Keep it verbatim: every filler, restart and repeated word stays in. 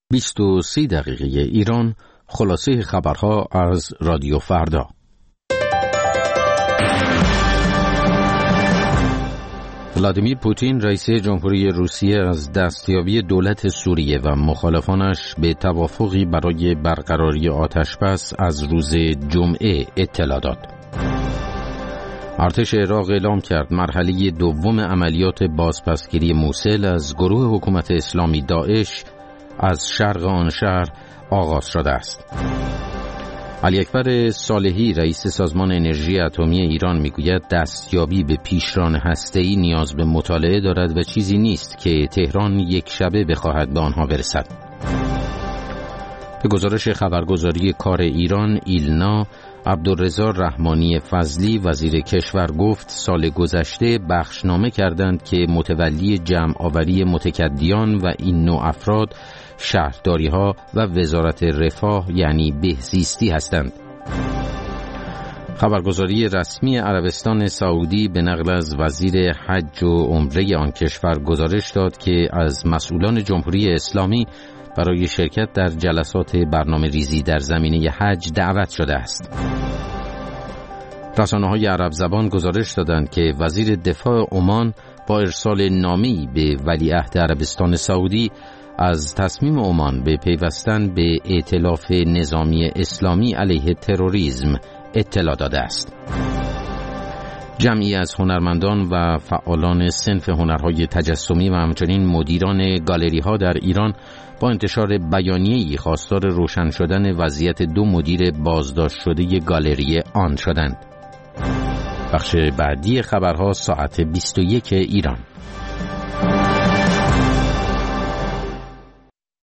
بیست و سه دقیقه ایران، خلاصه خبرها از رادیو فردا. ولادیمیر پوتین رئیس جمهوری روسیه از دستیابی دولت سوریه و مخالفانش به توافقی برای برقراری آتشبس از روز جمعه اطلاع داد. ارتش عراق اعلام کرد مرحله دوم عملیات بازپسگیری موصل از گروه حکومت اسلامی داعش از شرق آن شهر آغاز شده است. علی اکبر صالحی رئیس سازمان انرژی اتمی ایران میگوید دستیابی به پیشران هسته‌ای نیاز به مطالعه دارد و چیزی نیست که تهران یک شبه بخواهد به آنها برسد. به گزارش خبرگزاری کار ایران ایلنا، عبدالرضا رحمانی فضلی وزیر کشور گفت سال گذشته بخشنامه کردند که متولی جمع آوری متکدیان و این نوع افراد شهرداری‌ها و وزارت رفاه یعنی بهزیستی هستند. خبرگزاری رسمی عربستان سعودی به نقل از وزیر حج و عمره آن کشور گزارش داد که از مسئولان جمهوری اسلامی برای شرکت در جلسات برنامه ریزی در زمینه حج دعوت شده است. رسانه‌های عرب زبان گزارش دادند که وزیر دفاع عمان با ارسال نامه‌ای به ولیعهد عربستان سعودی از تصمیم عمان به پیوستن به ائتلاف نظامی اسلامی علیه تروریسم اطلاع داده است. جمعی از هنرمندان و فعالان صنف هنرهای تجسمی و همچنین مدیران گالری‌ها در ایران با انتشار بیانیه‌ای خواستار روشن شدن وضعیت دو مدیر بازداشت شده گالری آن شدند. بخش بعدی خبرها ساعت بیست و یک ایران.